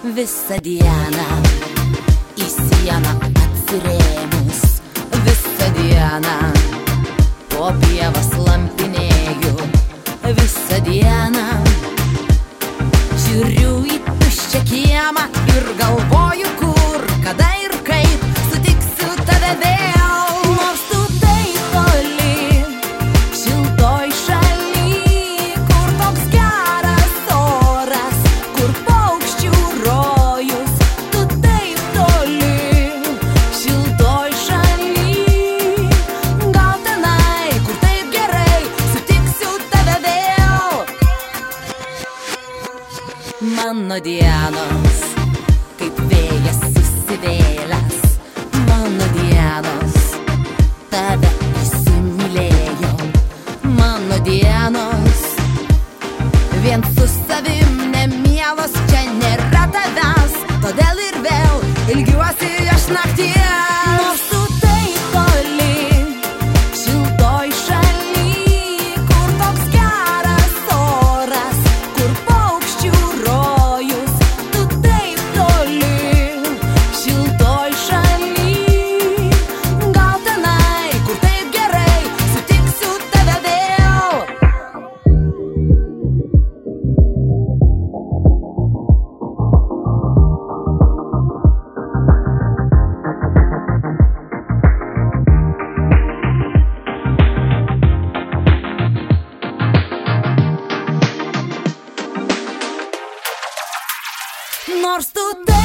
Visą dieną į sieną atsirėmus, visą dieną po pievas lampinėju, visą dieną žiūriu į tuščią kiemą ir galvoju, kur, kada ir kaip sutiksiu tave vėl. Nors tu taip toli, šiltoj šaly, kur toks geras oras, kur paukščių rojus. Tu taip toli, šiltoj šaly, gal tenai, kur taip gerai, sutiksiu tave vėl. Mano dienos kaip vėjas susivėlęs, mano dienos tave įsimylėjo, mano dienos vien su savim nemielos, čia nėra tavęs, todėl ir vėl ilgiuosi aš nakties. Nors tu taip toli, šiltoj šaly, kur toks geras oras, kur paukščių rojus. Tu taip toli, šiltoj šaly, gal tenai, kur taip gerai, sutiksiu tave vėl. Nors tu taip